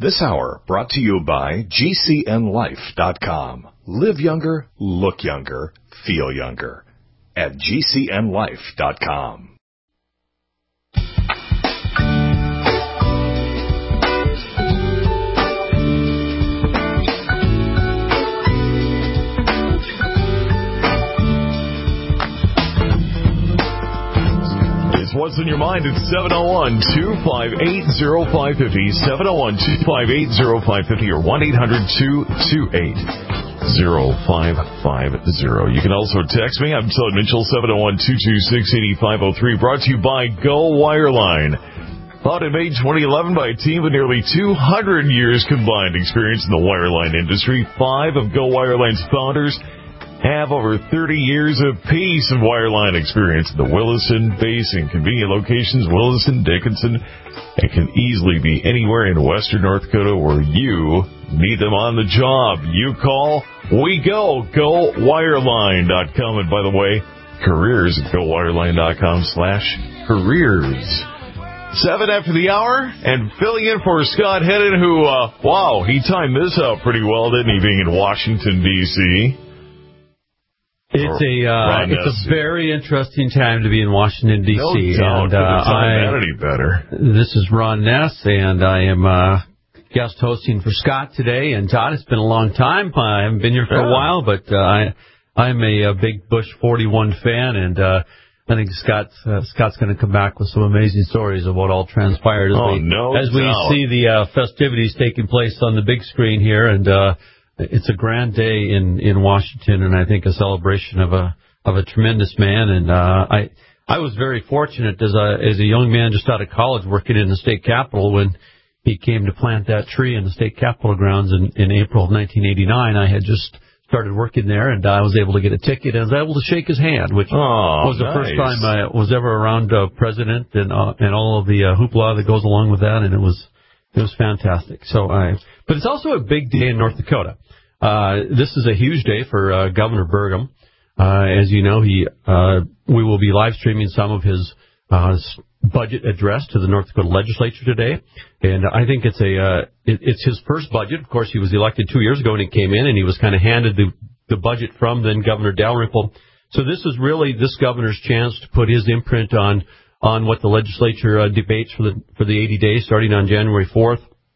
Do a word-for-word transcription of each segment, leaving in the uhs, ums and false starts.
This hour brought to you by G C N life dot com. Live younger, look younger, feel younger at G C N life dot com. What's in your mind? It's seven oh one, two five eight, oh five five oh, seven oh one, two five eight, oh five five oh, or one eight hundred, two two eight, oh five five oh. You can also text me. I'm Todd Mitchell, seven oh one, two two six, eight five oh three, brought to you by Go Wireline. Founded in May twenty eleven by a team with nearly two hundred years combined experience in the wireline industry. Five of Go Wireline's founders have over thirty years apiece of wireline experience in the Williston Basin. Convenient locations, Williston, Dickinson. It can easily be anywhere in western North Dakota where you need them on the job. You call, we go. Go Wireline dot com. And by the way, careers at Go Wireline dot com slash careers. Seven after the hour, and filling in for Scott Hedden, who, uh, wow, he timed this out pretty well, didn't he, being in Washington, D C? It's a uh, it's a very interesting time to be in Washington, D C No doubt. And uh, I, any better. This is Ron Ness, and I am uh, guest hosting for Scott today. And Todd, it's been a long time. I haven't been here for yeah. a while, but uh, I I'm a, a big Bush forty-one fan, and uh, I think Scott's uh, Scott's going to come back with some amazing stories of what all transpired as oh, we no as we doubt. see the uh, festivities taking place on the big screen here, and. Uh, It's a grand day in, in Washington, and I think a celebration of a of a tremendous man. And uh, I I was very fortunate as a as a young man just out of college working in the state capitol when he came to plant that tree in the state capitol grounds in, in April of nineteen eighty-nine. I had just started working there, and I was able to get a ticket and I was able to shake his hand, which oh, was the nice. first time I was ever around a president and uh, and all of the uh, hoopla that goes along with that, and it was it was fantastic. So I, but it's also a big day in North Dakota. Uh, this is a huge day for uh, Governor Burgum. Uh, as you know, he uh, we will be live streaming some of his uh, budget address to the North Dakota legislature today, and I think it's a uh, it, it's his first budget. Of course, he was elected two years ago, and he came in and he was kind of handed the the budget from then Governor Dalrymple. So this is really this governor's chance to put his imprint on on what the legislature uh, debates for the for the eighty days starting on January fourth,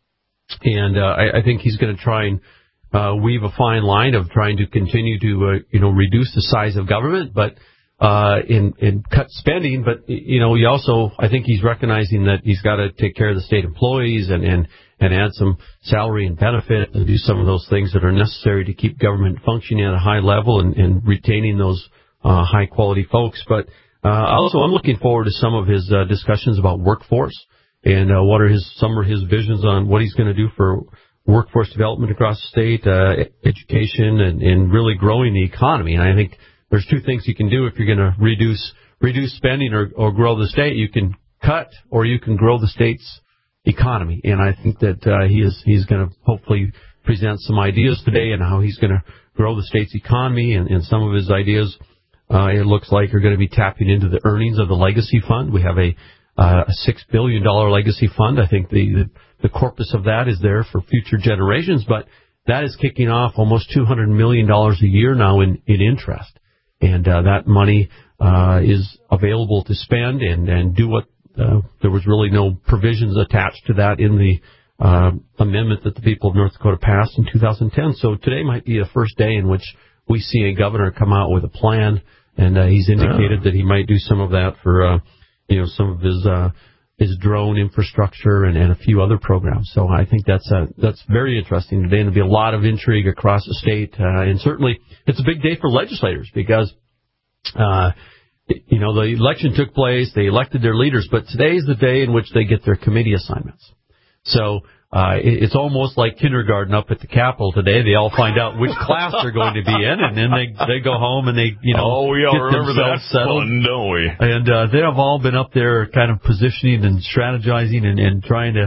and uh, I, I think he's going to try and Uh, weave a fine line of trying to continue to, uh, you know, reduce the size of government, but uh, in, in cut spending. But, you know, he also, I think he's recognizing that he's got to take care of the state employees and, and, and add some salary and benefit and do some of those things that are necessary to keep government functioning at a high level and, and retaining those uh, high-quality folks. But uh, also I'm looking forward to some of his uh, discussions about workforce and uh, what are his some of his visions on what he's going to do for workforce development across the state, uh, education, and, and really growing the economy. And I think there's two things you can do if you're going to reduce reduce spending or, or grow the state. You can cut or you can grow the state's economy. And I think that uh, he is he's going to hopefully present some ideas today on how he's going to grow the state's economy. And, and some of his ideas, uh, it looks like, are going to be tapping into the earnings of the Legacy Fund. We have a, uh, a six billion dollars Legacy Fund. I think the, the The corpus of that is there for future generations, but that is kicking off almost two hundred million dollars a year now in, in interest. And uh, that money uh, is available to spend and, and do what uh, there was really no provisions attached to that in the uh, amendment that the people of North Dakota passed in two thousand ten. So today might be the first day in which we see a governor come out with a plan, and uh, he's indicated that he might do some of that for, uh, you know, some of his uh his drone infrastructure and, and a few other programs. So I think that's uh, that's very interesting today, and there'll be a lot of intrigue across the state. Uh, and certainly it's a big day for legislators because, uh, you know, the election took place, they elected their leaders, but today is the day in which they get their committee assignments. So uh, it, it's almost like kindergarten up at the Capitol today. They all find out which class they're going to be in, and then they they go home and they, you know, oh, we all get remember themselves that settled. fun, don't we? And uh, they have all been up there kind of positioning and strategizing and, and trying to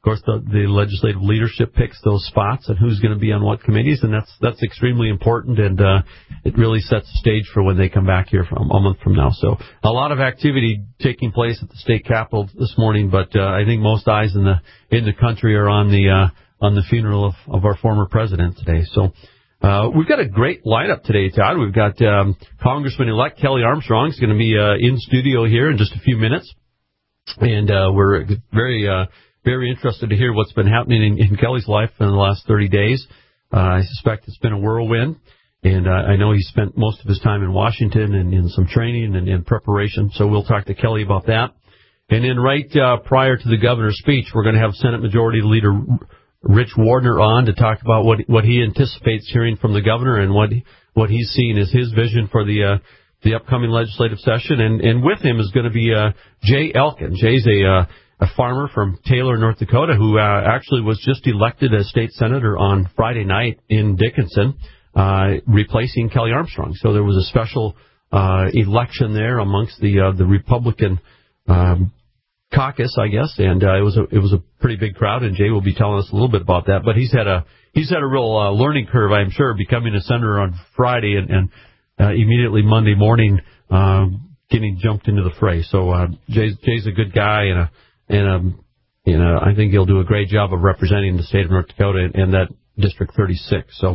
Of course, the, the legislative leadership picks those spots and who's going to be on what committees, and that's that's extremely important, and uh, it really sets the stage for when they come back here from a month from now. So a lot of activity taking place at the state capitol this morning, but uh, I think most eyes in the in the country are on the uh, on the funeral of, of our former president today. So uh, we've got a great lineup today, Todd. We've got um, Congressman-elect Kelly Armstrong is going to be uh, in studio here in just a few minutes, and uh, we're very uh, Very interested to hear what's been happening in, in Kelly's life in the last thirty days. Uh, I suspect it's been a whirlwind, and uh, I know he spent most of his time in Washington and in some training and in preparation, so we'll talk to Kelly about that. And then right uh, prior to the governor's speech, we're going to have Senate Majority Leader Rich Wardner on to talk about what what he anticipates hearing from the governor and what what he's seeing as his vision for the uh, the upcoming legislative session. And, and with him is going to be uh, Jay Elkin. Jay's a... Uh, a farmer from Taylor, North Dakota, who uh, actually was just elected as state senator on Friday night in Dickinson, uh, replacing Kelly Armstrong. So there was a special uh, election there amongst the uh, the Republican um, caucus, I guess, and uh, it was a it was a pretty big crowd. And Jay will be telling us a little bit about that. But he's had a he's had a real uh, learning curve, I'm sure, becoming a senator on Friday and, and uh, immediately Monday morning um, getting jumped into the fray. So uh, Jay's, Jay's a good guy and a And, um, you know, I think he'll do a great job of representing the state of North Dakota and, and that District thirty-six. So,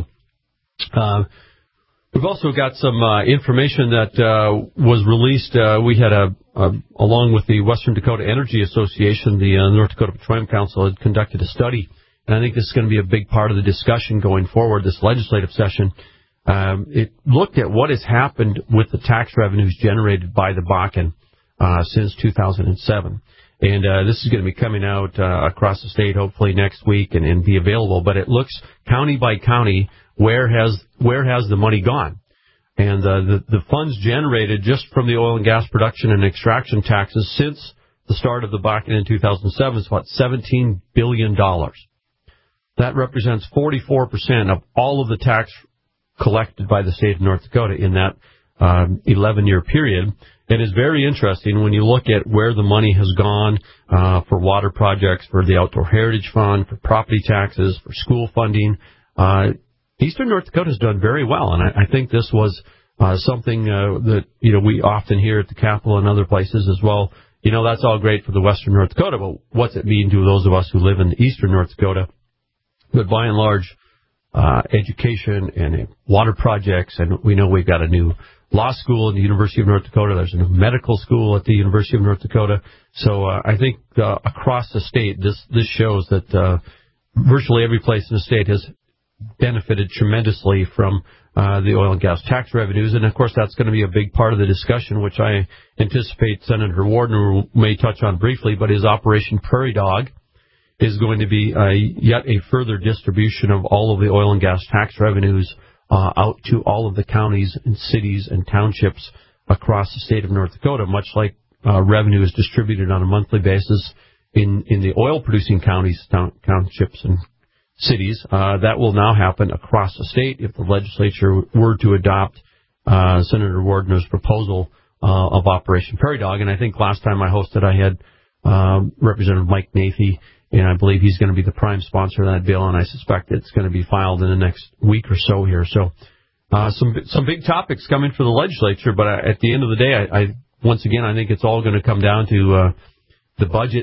uh, we've also got some, uh, information that, uh, was released. Uh, we had a, a, along with the Western Dakota Energy Association, the uh, North Dakota Petroleum Council had conducted a study. And I think this is going to be a big part of the discussion going forward, this legislative session. Um, it looked at what has happened with the tax revenues generated by the Bakken, uh, since two thousand seven. And uh, this is going to be coming out uh, across the state hopefully next week and, and be available. But it looks county by county where has where has the money gone. And uh, the, the funds generated just from the oil and gas production and extraction taxes since the start of the Bakken in two thousand seven is about seventeen billion dollars. That represents forty-four percent of all of the tax collected by the state of North Dakota in that um, eleven-year period. It is very interesting when you look at where the money has gone uh, for water projects, for the Outdoor Heritage Fund, for property taxes, for school funding. Uh, Eastern North Dakota has done very well, and I, I think this was uh, something uh, that you know we often hear at the Capitol and other places as well. You know, that's all great for the Western North Dakota, but what's it mean to those of us who live in Eastern North Dakota? But by and large, uh, education and water projects, and we know we've got a new law school at the University of North Dakota. There's a new medical school at the University of North Dakota. So uh, I think uh, across the state, this this shows that uh, virtually every place in the state has benefited tremendously from uh, the oil and gas tax revenues. And, of course, that's going to be a big part of the discussion, which I anticipate Senator Wardner may touch on briefly, but his Operation Prairie Dog is going to be uh, yet a further distribution of all of the oil and gas tax revenues Uh, out to all of the counties and cities and townships across the state of North Dakota, much like uh, revenue is distributed on a monthly basis in, in the oil-producing counties, town, townships, and cities. Uh, that will now happen across the state if the legislature were to adopt uh, Senator Wardner's proposal uh, of Operation Prairie Dog. And I think last time I hosted, I had uh, Representative Mike Nathy, and I believe he's going to be the prime sponsor of that bill, and I suspect it's going to be filed in the next week or so here. So uh, some some big topics coming for the legislature, but at the end of the day, I, I once again, I think it's all going to come down to uh, the budget.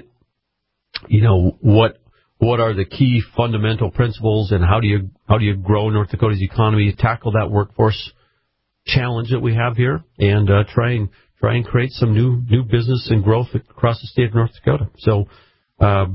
You know, what what are the key fundamental principles, and how do you how do you grow North Dakota's economy, tackle that workforce challenge that we have here, and uh, try and try and create some new new business and growth across the state of North Dakota. So. Uh,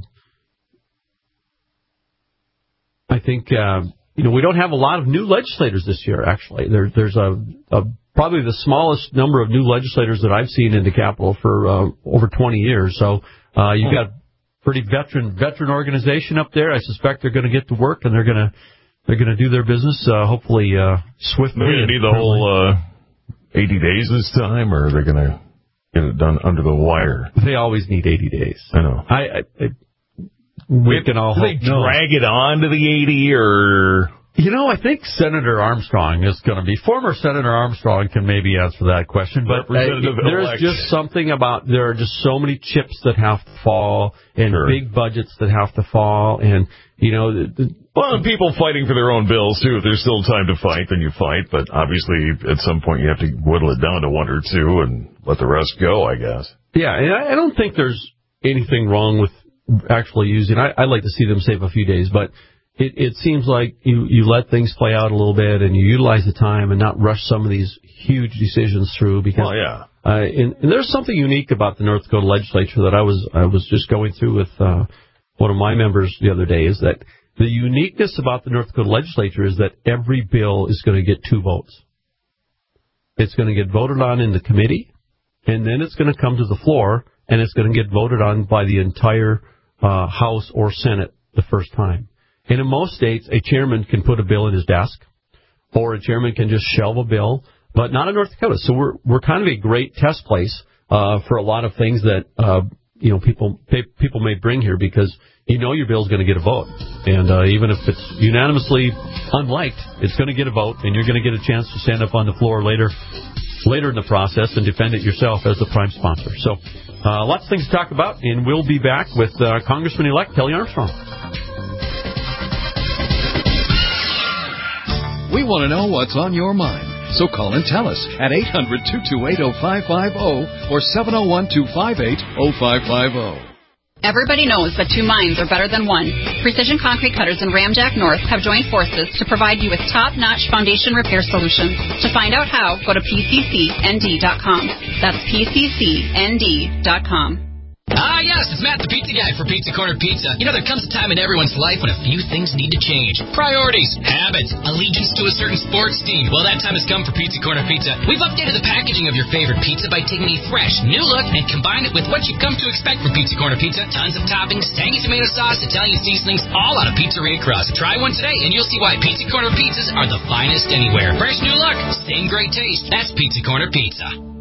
I think, uh, you know, we don't have a lot of new legislators this year, actually. There, there's a, a probably the smallest number of new legislators that I've seen in the Capitol for uh, over twenty years. So uh, you've got pretty veteran veteran organization up there. I suspect they're going to get to work, and they're going to they're going to do their business, uh, hopefully uh, swiftly. They're going to need the whole uh, eighty days this time, or are they going to get it done under the wire? They always need eighty days. I know. I, I, I We can all Do they hope drag no. it on to the eighty, or You know, I think Senator Armstrong is going to be, former Senator Armstrong can maybe answer that question, but uh, there's elect. just something about, there are just so many chips that have to fall, and sure. big budgets that have to fall, and, you know... The, the, well, and people fighting for their own bills, too. If there's still time to fight, then you fight, but obviously at some point you have to whittle it down to one or two and let the rest go, I guess. Yeah, and I, I don't think there's anything wrong with actually using... I, I'd like to see them save a few days, but... It, it seems like you, you let things play out a little bit and you utilize the time and not rush some of these huge decisions through. Because, well, yeah. Uh, and, and there's something unique about the North Dakota legislature that I was I was just going through with uh, one of my members the other day, is that the uniqueness about the North Dakota legislature is that every bill is going to get two votes. It's going to get voted on in the committee, and then it's going to come to the floor, and it's going to get voted on by the entire uh, House or Senate the first time. And in most states, a chairman can put a bill in his desk, or a chairman can just shelve a bill, but not in North Dakota. So we're we're kind of a great test place uh, for a lot of things that uh, you know people people may bring here, because you know your bill is going to get a vote, and uh, even if it's unanimously unliked, it's going to get a vote, and you're going to get a chance to stand up on the floor later later in the process and defend it yourself as the prime sponsor. So uh, lots of things to talk about, and we'll be back with uh, Congressman-elect Kelly Armstrong. We want to know what's on your mind, so call and tell us at eight hundred, two two eight, oh five five oh or seven oh one, two five eight, oh five five oh. Everybody knows that two minds are better than one. Precision Concrete Cutters and Ramjack North have joined forces to provide you with top-notch foundation repair solutions. To find out how, go to P C C N D dot com. That's P C C N D dot com. Ah, yes, it's Matt the Pizza Guy for Pizza Corner Pizza. You know, there comes a time in everyone's life when a few things need to change. Priorities, habits, allegiance to a certain sports team. Well, that time has come for Pizza Corner Pizza. We've updated the packaging of your favorite pizza by taking a fresh, new look and combined it with what you've come to expect from Pizza Corner Pizza. Tons of toppings, tangy tomato sauce, Italian seasonings, all out of pizzeria crust. Try one today and you'll see why Pizza Corner Pizzas are the finest anywhere. Fresh new look, same great taste. That's Pizza Corner Pizza.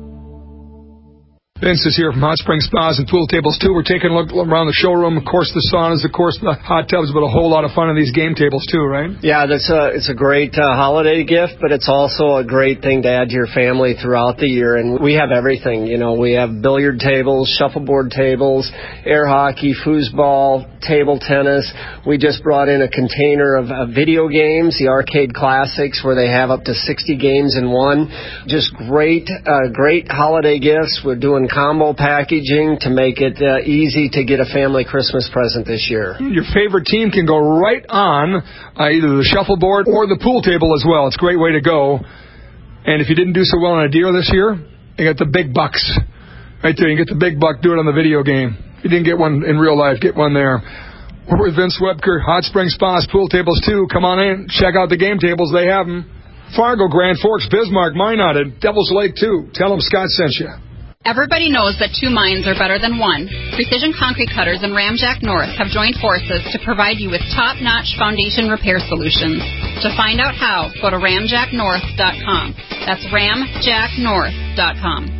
Vince is here from Hot Spring Spas and Pool Tables, too. We're taking a look around the showroom. Of course, the saunas, of course, the hot tubs, but a whole lot of fun in these game tables, too, right? Yeah, that's a, it's a great uh, holiday gift, but it's also a great thing to add to your family throughout the year. And we have everything. You know, we have billiard tables, shuffleboard tables, air hockey, foosball, table tennis. We just brought in a container of uh, video games, the arcade classics, where they have up to sixty games in one. Just great, uh, great holiday gifts. We're doing combo packaging to make it uh, easy to get a family Christmas present this year. Your favorite team can go right on uh, either the shuffleboard or the pool table as well. It's a great way to go. And if you didn't do so well on a deer this year, you got the big bucks right there. You get the big buck, do it on the video game. If you didn't get one in real life, get one there. We're with Vince Webker, Hot Spring Spas, Pool Tables too. Come on in, check out the game tables. They have them. Fargo, Grand Forks, Bismarck, Minot, and Devil's Lake too. Tell them Scott sent you. Everybody knows that two minds are better than one. Precision Concrete Cutters and Ramjack North have joined forces to provide you with top-notch foundation repair solutions. To find out how, go to ramjack north dot com. That's ramjack north dot com.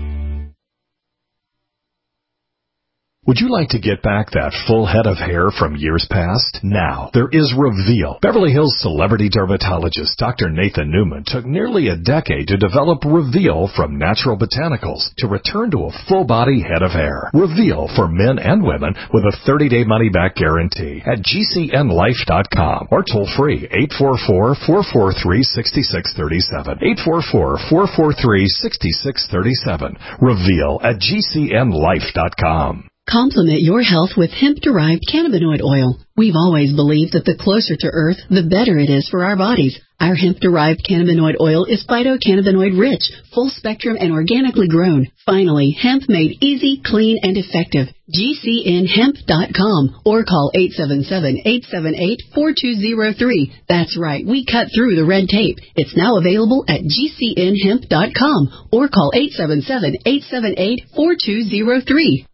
Would you like to get back that full head of hair from years past? Now, there is Reveal. Beverly Hills celebrity dermatologist Doctor Nathan Newman took nearly a decade to develop Reveal from natural botanicals to return to a full-body head of hair. Reveal for men and women with a thirty-day money-back guarantee at G C N life dot com or toll-free eight four four, four four three, six six three seven. eight four four, four four three, six six three seven. Reveal at G C N life dot com. Complement your health with hemp-derived cannabinoid oil. We've always believed that the closer to Earth, the better it is for our bodies. Our hemp-derived cannabinoid oil is phytocannabinoid rich, full-spectrum, and organically grown. Finally, hemp made easy, clean, and effective. G C N hemp dot com or call eight seven seven, eight seven eight, four two zero three. That's right, we cut through the red tape. It's now available at G C N hemp dot com or call eight seven seven, eight seven eight, four two zero three.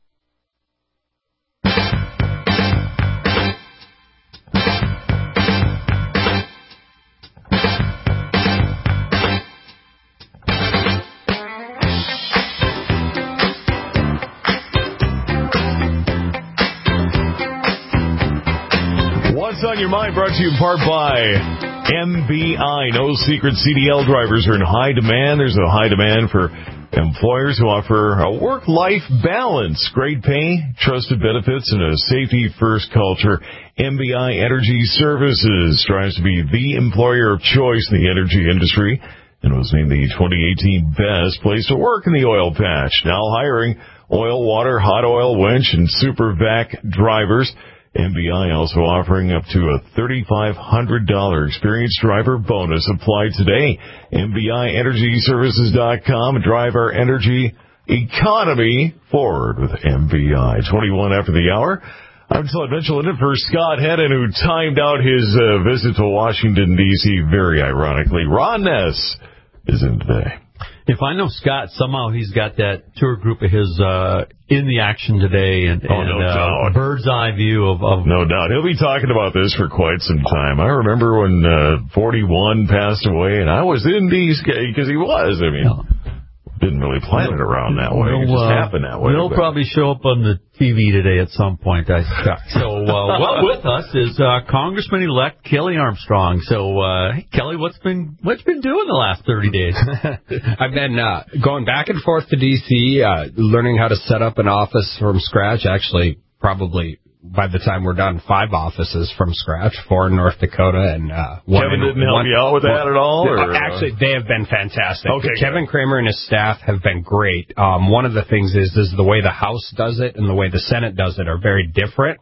What's on your mind? Brought to you in part by M B I, no secret C D L drivers are in high demand. There's a high demand for employers who offer a work-life balance, great pay, trusted benefits, and a safety-first culture. M B I Energy Services strives to be the employer of choice in the energy industry and was named the twenty eighteen best place to work in the oil patch. Now hiring oil, water, hot oil, winch, and super vac drivers. M B I also offering up to a three thousand five hundred dollars experienced driver bonus. Applied today. M B I Energy Services dot com. Drive our energy economy forward with M B I. twenty-one after the hour. I'm Todd Mitchell, and for Scott Hedden, who timed out his uh, visit to Washington, D C very ironically. Ron Ness is in today. If I know Scott, somehow he's got that tour group of his uh, in the action today and, oh, and no uh, doubt. bird's eye view of, of... No doubt. He'll be talking about this for quite some time. I remember when uh, forty-one passed away, and I was in D C because he was. I mean... Yeah. Didn't really plan it around that way. It just uh, happened that way. He'll but. probably show up on the T V today at some point, I suspect. So, uh, well, with us is uh, Congressman-elect Kelly Armstrong. So, uh, hey, Kelly, what's been what's been doing the last thirty days? I've been uh, going back and forth to D C, uh, learning how to set up an office from scratch. Actually, probably by the time we're done, five offices from scratch, four in North Dakota, and uh, one Kevin in, didn't help one, you out with that one, at all? Or? Actually, they have been fantastic. Okay, Kevin good. Kramer and his staff have been great. Um, one of the things is, is the way the House does it and the way the Senate does it are very different.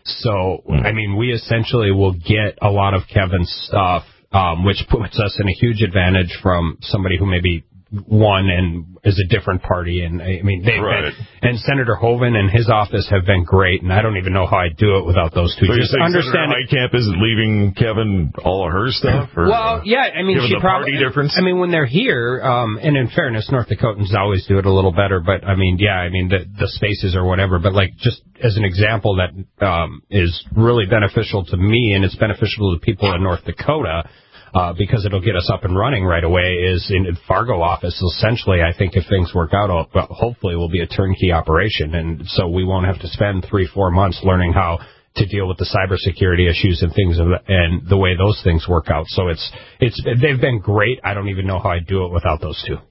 So, mm. I mean, we essentially will get a lot of Kevin's stuff, um, which puts us in a huge advantage from somebody who maybe won and is a different party. And I mean, they've right. been, and Senator Hoeven and his office have been great. And I don't even know how I do it without those two. So Just understand Heitkamp isn't leaving Kevin all of her stuff? Or, well, yeah, I mean, she the probably, party difference? I mean, when they're here, um, and in fairness, North Dakotans always do it a little better, but I mean, yeah, I mean, the, the spaces or whatever, but like, just as an example that, um, is really beneficial to me and it's beneficial to people in North Dakota, Uh, because it'll get us up and running right away, is in the Fargo office. Essentially, I think if things work out, hopefully it will be a turnkey operation. And so we won't have to spend three, four months learning how to deal with the cybersecurity issues and things of the, and the way those things work out. So it's, it's, they've been great. I don't even know how I'd do it without those two.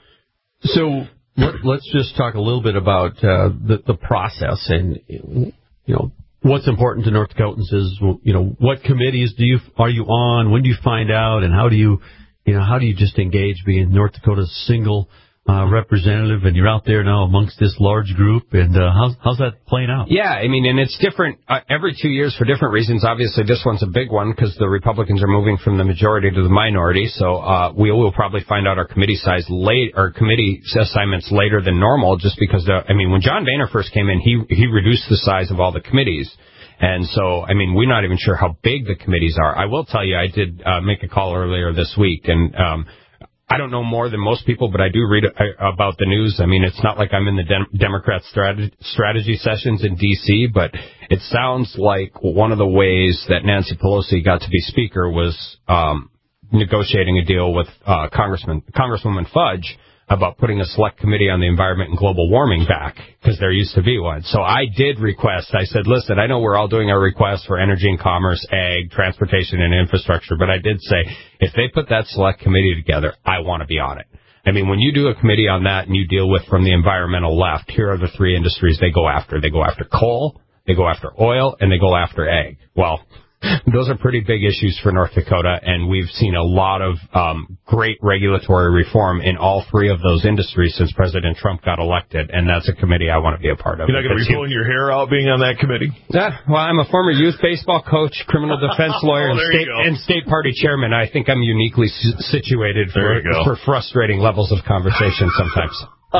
So let, let's just talk a little bit about uh, the, the process and, you know, what's important to North Dakotans is, you know, what committees do you are you on? When do you find out? And how do you, you know, how do you just engage being North Dakota's single uh, representative? And you're out there now amongst this large group. And uh, how's how's that playing out? Yeah, I mean, and it's different uh, every two years for different reasons. Obviously, this one's a big one because the Republicans are moving from the majority to the minority. So uh, we will probably find out our committee size late, our committee assignments later than normal, just because, uh, I mean, when John Boehner first came in, he he reduced the size of all the committees. And so, I mean, we're not even sure how big the committees are. I will tell you, I did uh, make a call earlier this week, and um, I don't know more than most people, but I do read about the news. I mean, it's not like I'm in the Dem- Democrat strategy, strategy sessions in D C, but it sounds like one of the ways that Nancy Pelosi got to be Speaker was um, negotiating a deal with uh, Congressman Congresswoman Fudge about putting a select committee on the environment and global warming back, because there used to be one. So I did request, I said, listen, I know we're all doing our requests for energy and commerce, ag, transportation, and infrastructure, but I did say, if they put that select committee together, I want to be on it. I mean, when you do a committee on that and you deal with from the environmental left, here are the three industries they go after. They go after coal, they go after oil, and they go after ag. Well, those are pretty big issues for North Dakota, and we've seen a lot of um, great regulatory reform in all three of those industries since President Trump got elected, and that's a committee I want to be a part of. You're not going to be pulling your hair out being on that committee? Yeah, well, I'm a former youth baseball coach, criminal defense lawyer, oh, and, state, and state party chairman. I think I'm uniquely situated for, for frustrating levels of conversation sometimes.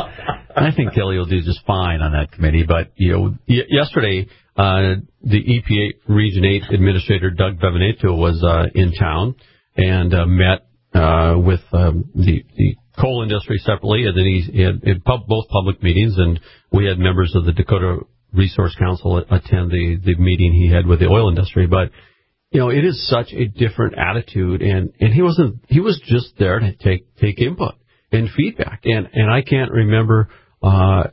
I think Kelly will do just fine on that committee, but, you know, y- yesterday, Uh, the E P A Region eight Administrator Doug Bevenato was uh, in town and uh, met uh, with um, the, the coal industry separately, and then he, he had, had pub, both public meetings, and we had members of the Dakota Resource Council attend the, the meeting he had with the oil industry. But, you know, it is such a different attitude, and, and he wasn't, he was just there to take, take input and feedback. And, and I can't remember, uh,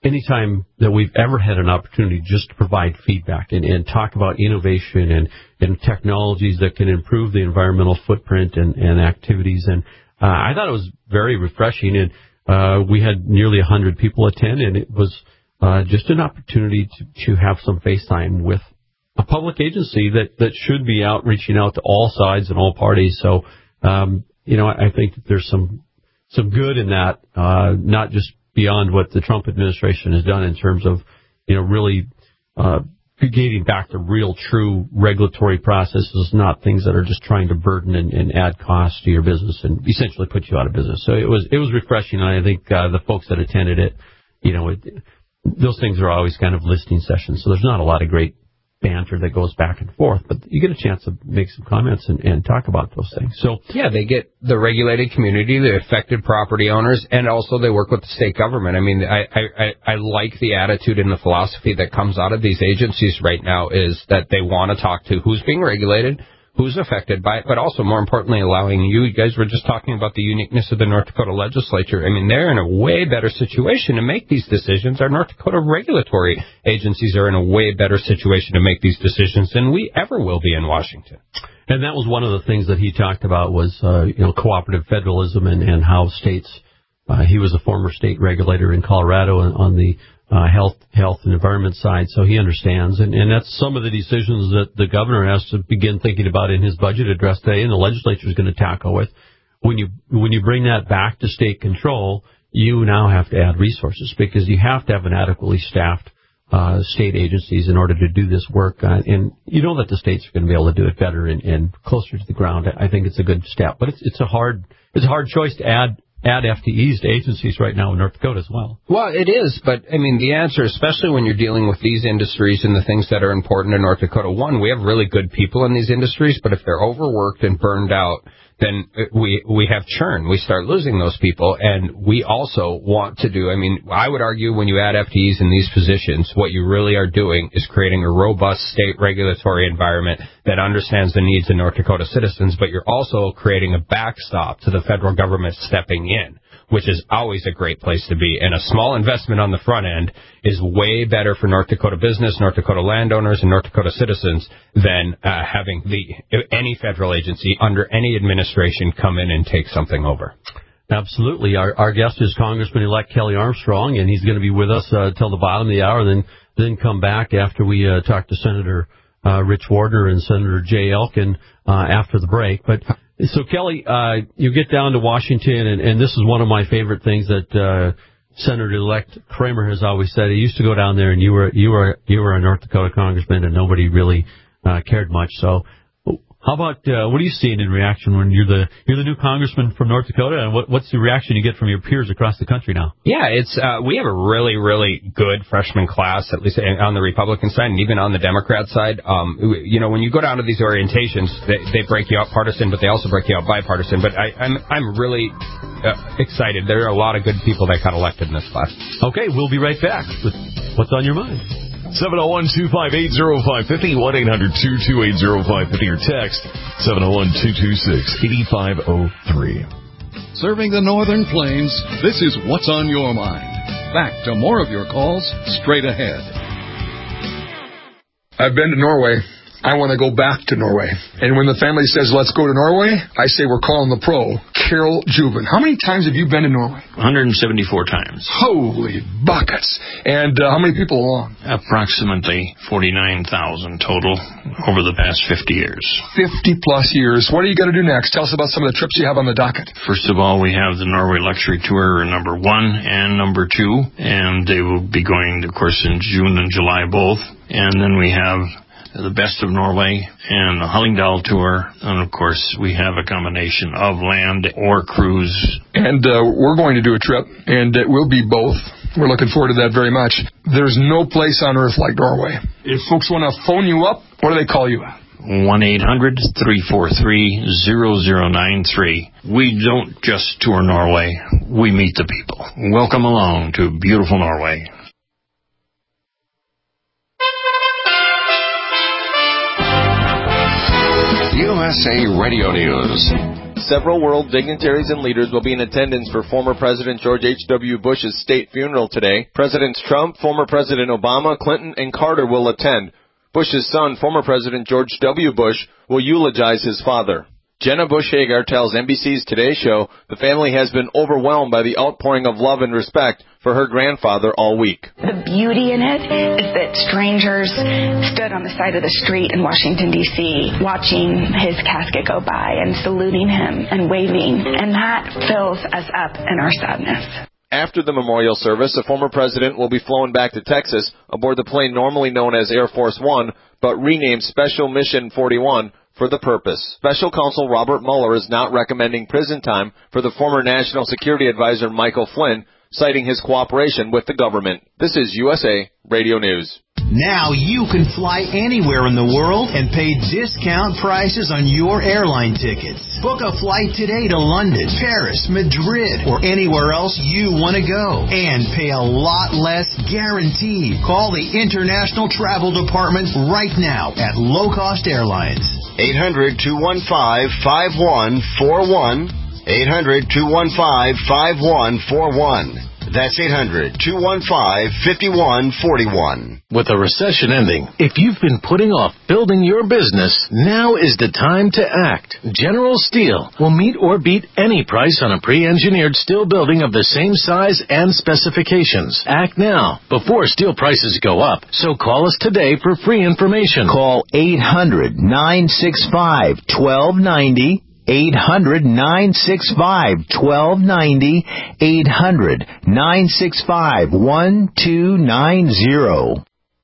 anytime that we've ever had an opportunity just to provide feedback and, and talk about innovation and, and technologies that can improve the environmental footprint and, and activities. And uh, I thought it was very refreshing. And uh, we had nearly one hundred people attend, and it was uh, just an opportunity to, to have some face time with a public agency that, that should be out reaching out to all sides and all parties. So, um, you know, I think that there's some some good in that, uh, not just beyond what the Trump administration has done in terms of, you know, really uh, getting back to real, true regulatory processes, not things that are just trying to burden and, and add costs to your business and essentially put you out of business. So it was it was refreshing, and I think uh, the folks that attended it, you know, it, those things are always kind of listening sessions, so there's not a lot of great banter that goes back and forth, but you get a chance to make some comments and, and talk about those things. So yeah, they get the regulated community, the affected property owners, and also they work with the state government. I mean, I, I, I like the attitude and the philosophy that comes out of these agencies right now is that they want to talk to who's being regulated, who's affected by it, but also, more importantly, allowing you, you guys were just talking about the uniqueness of the North Dakota legislature. I mean, they're in a way better situation to make these decisions. Our North Dakota regulatory agencies are in a way better situation to make these decisions than we ever will be in Washington. And that was one of the things that he talked about was, uh, you know, cooperative federalism and, and how states, uh, he was a former state regulator in Colorado on the Uh, health, health and environment side, so he understands, and, and that's some of the decisions that the governor has to begin thinking about in his budget address today, and the legislature is going to tackle with. When you when you bring that back to state control, you now have to add resources because you have to have an adequately staffed uh, state agencies in order to do this work, uh, and you know that the states are going to be able to do it better and, and closer to the ground. I think it's a good step, but it's it's a hard it's a hard choice to add. add F T Es to agencies right now in North Dakota as well. Well, it is, but, I mean, the answer, especially when you're dealing with these industries and the things that are important in North Dakota, one, we have really good people in these industries, but if they're overworked and burned out, then we we have churn. We start losing those people, and we also want to do, I mean, I would argue when you add F T Es in these positions, what you really are doing is creating a robust state regulatory environment that understands the needs of North Dakota citizens, but you're also creating a backstop to the federal government stepping in, which is always a great place to be. And a small investment on the front end is way better for North Dakota business, North Dakota landowners, and North Dakota citizens than uh, having the any federal agency under any administration come in and take something over. Absolutely. Our, our guest is Congressman-elect Kelly Armstrong, and he's going to be with us uh, till the bottom of the hour, and then, then come back after we uh, talk to Senator uh, Rich Wardner and Senator Jay Elkin uh, after the break. But so, Kelly, uh, you get down to Washington, and, and this is one of my favorite things that uh, Senator-elect Kramer has always said. He used to go down there, and you were you were you were a North Dakota congressman, and nobody really uh, cared much. So, how about uh, what are you seeing in reaction when you're the you're the new congressman from North Dakota, and what, what's the reaction you get from your peers across the country now? Yeah, it's uh, we have a really really good freshman class, at least on the Republican side and even on the Democrat side. Um, you know, when you go down to these orientations, they, they break you out partisan, but they also break you out bipartisan. But I, I'm I'm really uh, excited. There are a lot of good people that got elected in this class. Okay, we'll be right back with What's on Your Mind. seven oh one, two five eight, oh five five oh, one eight hundred, two two eight, oh five five oh, or text seven oh one, two two six, eight five oh three. Serving the Northern Plains, this is What's on Your Mind. Back to more of your calls straight ahead. I've been to Norway. I want to go back to Norway. And when the family says, let's go to Norway, I say we're calling the pro, Carol Juben. How many times have you been to Norway? one hundred seventy-four times. Holy buckets. And uh, how many people along? Approximately forty-nine thousand total over the past fifty years. fifty plus years. What are you going to do next? Tell us about some of the trips you have on the docket. First of all, we have the Norway Luxury Tour number one and number two. And they will be going, of course, in June and July both. And then we have the Best of Norway and the Hallingdal Tour. And, of course, we have a combination of land or cruise. And uh, we're going to do a trip, and it will be both. We're looking forward to that very much. There's no place on earth like Norway. If folks want to phone you up, what do they call you at? one eight hundred, three four three, zero zero nine three. We don't just tour Norway. We meet the people. Welcome along to beautiful Norway. You S A Radio News. Several world dignitaries and leaders will be in attendance for former President George H W. Bush's state funeral today. Presidents Trump, former President Obama, Clinton, and Carter will attend. Bush's son, former President George W. Bush, will eulogize his father. Jenna Bush Hagar tells N B C's Today Show the family has been overwhelmed by the outpouring of love and respect for her grandfather all week. The beauty in it is that strangers stood on the side of the street in Washington, D C, watching his casket go by and saluting him and waving, and that fills us up in our sadness. After the memorial service, the former president will be flown back to Texas aboard the plane normally known as Air Force One, but renamed Special Mission forty-one for the purpose. Special Counsel Robert Mueller is not recommending prison time for the former National Security Advisor Michael Flynn, citing his cooperation with the government. This is U S A Radio News. Now you can fly anywhere in the world and pay discount prices on your airline tickets. Book a flight today to London, Paris, Madrid, or anywhere else you want to go. And pay a lot less guaranteed. Call the International Travel Department right now at Low Cost Airlines. eight hundred, two one five, five one four one. eight hundred, two one five, five one four one. That's eight hundred, two one five, five one four one. With a recession ending, if you've been putting off building your business, now is the time to act. General Steel will meet or beat any price on a pre-engineered steel building of the same size and specifications. Act now, before steel prices go up. So call us today for free information. Call eight hundred, nine six five, one two nine zero. eight hundred, nine six five, one two nine zero. eight hundred, nine six five, one two nine zero.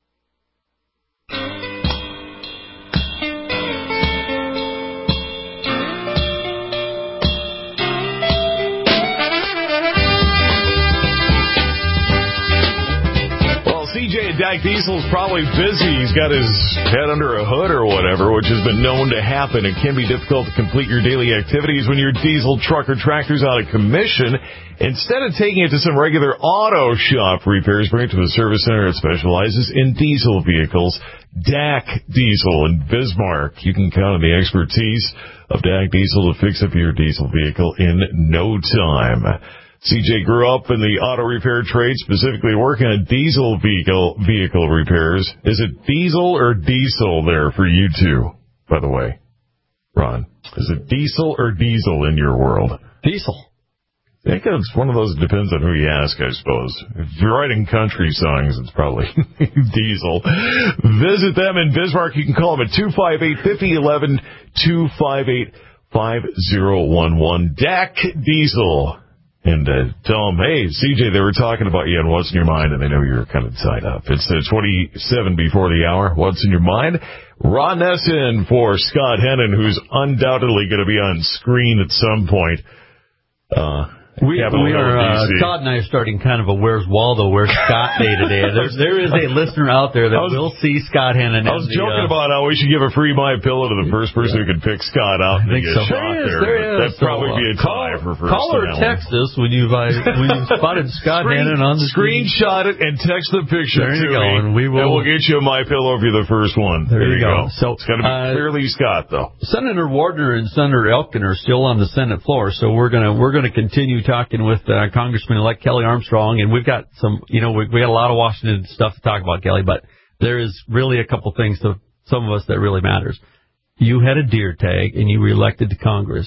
Dak Diesel's probably busy. He's got his head under a hood or whatever, which has been known to happen. It can be difficult to complete your daily activities when your diesel truck or tractor's out of commission. Instead of taking it to some regular auto shop repairs, bring it to a service center that specializes in diesel vehicles. D A C Diesel in Bismarck. You can count on the expertise of D A C Diesel to fix up your diesel vehicle in no time. C J grew up in the auto repair trade, specifically working on diesel vehicle vehicle repairs. Is it diesel or diesel there for you two, by the way? Ron, is it diesel or diesel in your world? Diesel. I think it's one of those that depends on who you ask, I suppose. If you're writing country songs, it's probably diesel. Visit them in Bismarck. You can call them at two five eight, five oh one one, two five eight, five oh one one. D A C Diesel. And uh, tell them, hey, C J, they were talking about you and what's in your mind, and they know you're kind of tied up. It's uh, twenty-seven before the hour. What's in your mind? Ron Nesson for Scott Hennon, who's undoubtedly going to be on screen at some point. Uh, We, we are, uh, Todd and I are starting kind of a Where's Waldo, Where's Scott day today. There, there is a listener out there that was, will see Scott Hennon. I was the, joking uh, about how we should give a free My Pillow to the first person yeah. who can pick Scott out. I think so. There is, there. there is. That'd probably so, uh, be a tie call, for first. Call or text us when you've, uh, when you've spotted Scott Screen, Hennon on the Screenshot it and text the picture there you to go, me. And we will, and we'll get you a My Pillow if you're the first one. There, there you go. go. So it's going to be uh, clearly Scott, though. Senator Wardner and Senator Elkin are still on the Senate floor, so we're gonna we're gonna continue talking with uh, Congressman-elect Kelly Armstrong, and we've got some, you know, we, we got a lot of Washington stuff to talk about, Kelly, but there is really a couple things to some of us that really matters. You had a deer tag, and you were elected to Congress.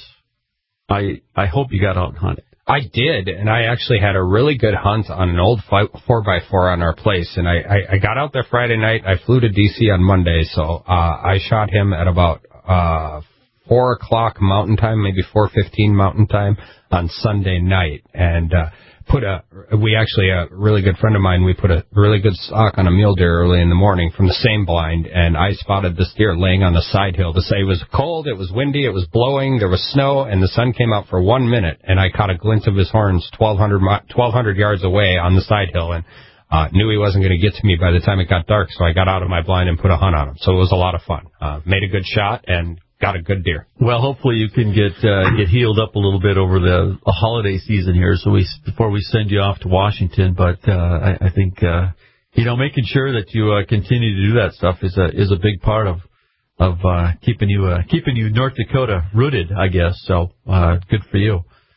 I I hope you got out and hunted. I did, and I actually had a really good hunt on an old four by four on our place, and I, I, I got out there Friday night. I flew to D C on Monday, so uh, I shot him at about uh, four o'clock Mountain Time, maybe four fifteen Mountain Time on Sunday night, and uh, put a, we actually, a really good friend of mine, we put a really good stock on a mule deer early in the morning from the same blind, and I spotted this deer laying on the side hill. To say it was cold, it was windy, it was blowing, there was snow, and the sun came out for one minute, and I caught a glint of his horns twelve hundred yards away on the side hill, and uh, knew he wasn't going to get to me by the time it got dark, so I got out of my blind and put a hunt on him. So it was a lot of fun. Uh, made a good shot, and got a good deer. Well, hopefully you can get uh, get healed up a little bit over the uh, holiday season here, so we before we send you off to Washington. But uh, I, I think uh, you know making sure that you uh, continue to do that stuff is a is a big part of of uh, keeping you uh, keeping you North Dakota rooted, I guess. So uh, good for you.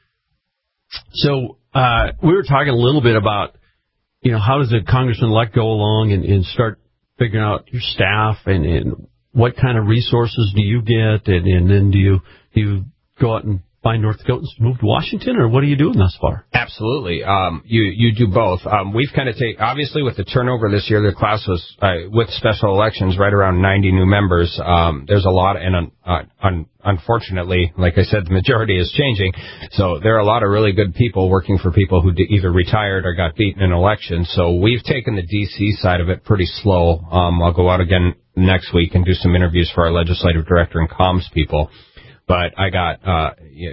So uh, we were talking a little bit about, you know, how does a congressman-elect go along and, and start figuring out your staff and, and what kind of resources do you get, and, and then do you do you go out and find North Dakotans to move to Washington, or what are you doing thus far? Absolutely. Um, you you do both. Um, we've kind of taken, obviously with the turnover this year, the class was, uh, with special elections, right around ninety new members. Um, there's a lot, and uh, un, unfortunately, like I said, the majority is changing. So there are a lot of really good people working for people who d- either retired or got beaten in elections. So we've taken the D C side of it pretty slow. Um, I'll go out again next week and do some interviews for our legislative director and comms people. But I got, uh,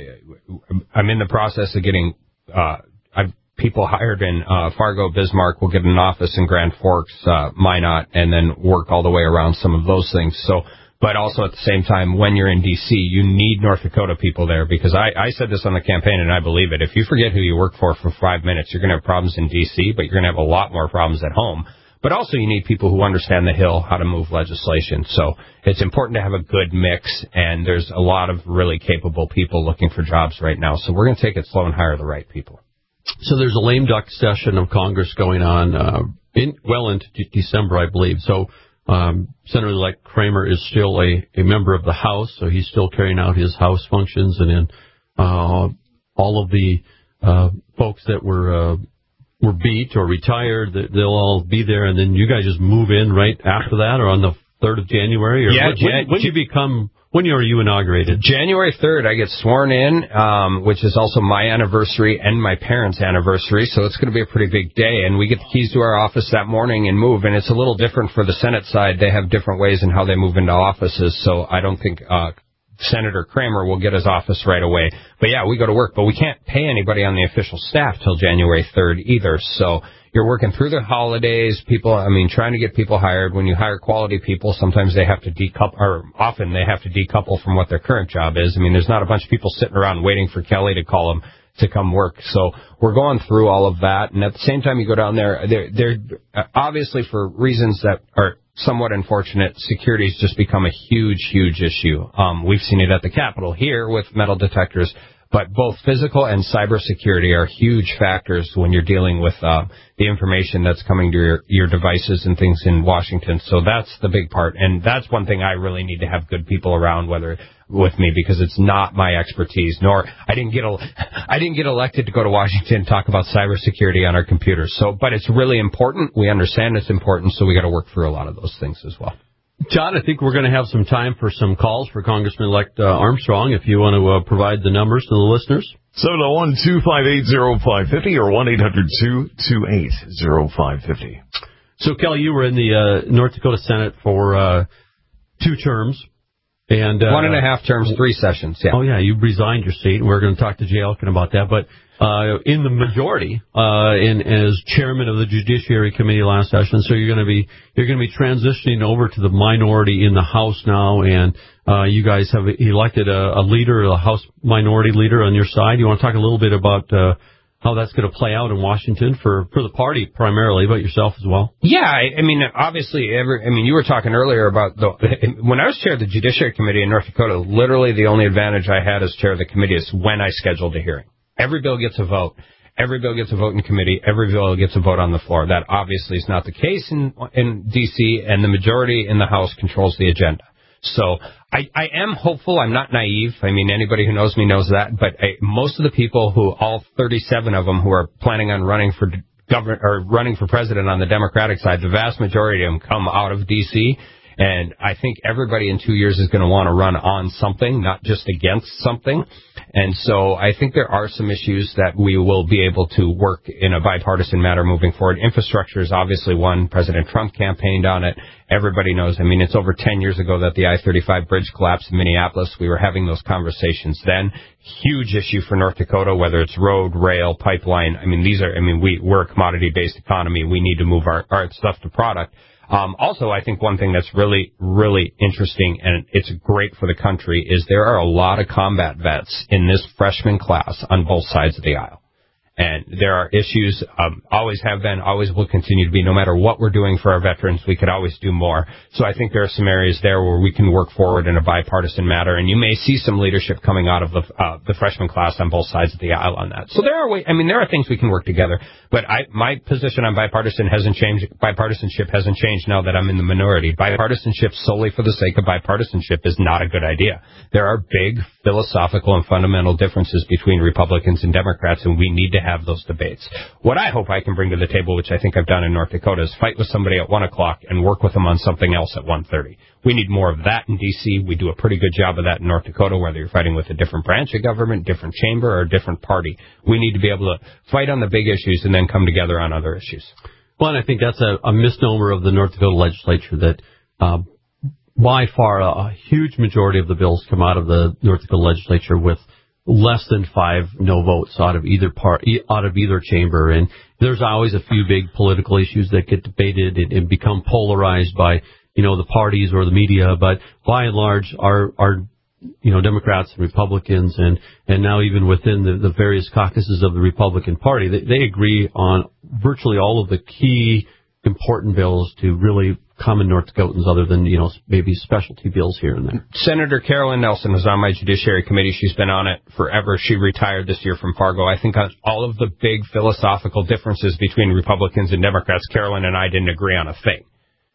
I'm in the process of getting, uh, I've people hired in, uh, Fargo, Bismarck. We'll get an office in Grand Forks, uh, Minot, and then work all the way around some of those things. So, but also at the same time, when you're in D C, you need North Dakota people there, because I, I said this on the campaign and I believe it. If you forget who you work for for five minutes, you're going to have problems in D C, but you're going to have a lot more problems at home. But also you need people who understand the Hill, how to move legislation. So it's important to have a good mix, and there's a lot of really capable people looking for jobs right now. So we're going to take it slow and hire the right people. So there's a lame duck session of Congress going on uh, in well into d- December, I believe. So um, Senator-elect Kramer is still a, a member of the House, so he's still carrying out his House functions, and then uh, all of the uh, folks that were uh, were beat or retired, they'll all be there, and then you guys just move in right after that, or on the third of January? Or yeah, when, when, when you become, when are you inaugurated? January third, I get sworn in, um, which is also my anniversary and my parents' anniversary, so it's going to be a pretty big day, and we get the keys to our office that morning and move, and it's a little different for the Senate side. They have different ways in how they move into offices, so I don't think uh Senator Kramer will get his office right away. But yeah, we go to work, but we can't pay anybody on the official staff till January third either. So you're working through the holidays, people, I mean, trying to get people hired. When you hire quality people, sometimes they have to decouple, or often they have to decouple from what their current job is. I mean, there's not a bunch of people sitting around waiting for Kelly to call them to come work. So we're going through all of that. And at the same time, you go down there, they're, they're obviously for reasons that are somewhat unfortunate, security's just become a huge, huge issue. Um, we've seen it at the Capitol here with metal detectors, but both physical and cybersecurity are huge factors when you're dealing with uh, the information that's coming to your, your devices and things in Washington. So that's the big part, and that's one thing I really need to have good people around, whether with me, because it's not my expertise. Nor I didn't get I didn't get elected to go to Washington and talk about cybersecurity on our computers. So, but it's really important. We understand it's important, so we got to work through a lot of those things as well. John, I think we're going to have some time for some calls for Congressman-elect uh, Armstrong, if you want to uh, provide the numbers to the listeners. seven oh one, two five eight, oh five five oh or one eight hundred, two two eight, oh five five oh. So, Kelly, you were in the uh, North Dakota Senate for uh, two terms. And uh, One and a half terms, three sessions, yeah. Oh, yeah, you resigned your seat, and we're going to talk to Jay Elkin about that. But uh, in the majority, uh, in, as chairman of the Judiciary Committee last session, so you're going to be you're going to be transitioning over to the minority in the House now, and uh, you guys have elected a, a leader, a House minority leader on your side. You want to talk a little bit about uh, how that's going to play out in Washington for, for the party primarily, but yourself as well? Yeah, I, I mean, obviously, every, I mean, you were talking earlier about the, when I was chair of the Judiciary Committee in North Dakota, literally the only advantage I had as chair of the committee is when I scheduled a hearing. Every bill gets a vote. Every bill gets a vote in committee. Every bill gets a vote on the floor. That obviously is not the case in, in D C, and the majority in the House controls the agenda. So I, I am hopeful. I'm not naive. I mean, anybody who knows me knows that. But I, most of the people who, all thirty-seven of them who are planning on running for governor or running for president on the Democratic side, the vast majority of them come out of D C. And I think everybody in two years is going to want to run on something, not just against something. And so I think there are some issues that we will be able to work in a bipartisan manner moving forward. Infrastructure is obviously one. President Trump campaigned on it. Everybody knows. I mean, it's over ten years ago that the I thirty-five bridge collapsed in Minneapolis. We were having those conversations then. Huge issue for North Dakota, whether it's road, rail, pipeline. I mean, these are, I mean, we, we're a commodity-based economy. We need to move our, our stuff to product. Um, also, I think one thing that's really, really interesting, and it's great for the country, is there are a lot of combat vets in this freshman class on both sides of the aisle. And there are issues, um, always have been, always will continue to be, no matter what we're doing for our veterans, we could always do more. So I think there are some areas there where we can work forward in a bipartisan matter, and you may see some leadership coming out of the, uh, the freshman class on both sides of the aisle on that. So there are ways, I mean, there are things we can work together, but I, my position on bipartisan hasn't changed, bipartisanship hasn't changed now that I'm in the minority. Bipartisanship solely for the sake of bipartisanship is not a good idea. There are big philosophical and fundamental differences between Republicans and Democrats, and we need to have those debates. What I hope I can bring to the table, which I think I've done in North Dakota, is fight with somebody at one o'clock and work with them on something else at one thirty. We need more of that in D C. We do a pretty good job of that in North Dakota, whether you're fighting with a different branch of government, different chamber, or a different party. We need to be able to fight on the big issues and then come together on other issues. Well, and I think that's a, a misnomer of the North Dakota legislature that uh, by far a, a huge majority of the bills come out of the North Dakota legislature with less than five no votes out of either part, out of either chamber. And there's always a few big political issues that get debated and, and become polarized by, you know, the parties or the media. But by and large, our, our, you know, Democrats and Republicans and, and now even within the, the various caucuses of the Republican Party, they, they agree on virtually all of the key important bills to really common North Dakotans, other than, you know, maybe specialty bills here and there. Senator Carolyn Nelson is on my Judiciary Committee. She's been on it forever. She retired this year from Fargo. I think on all of the big philosophical differences between Republicans and Democrats, Carolyn and I didn't agree on a thing.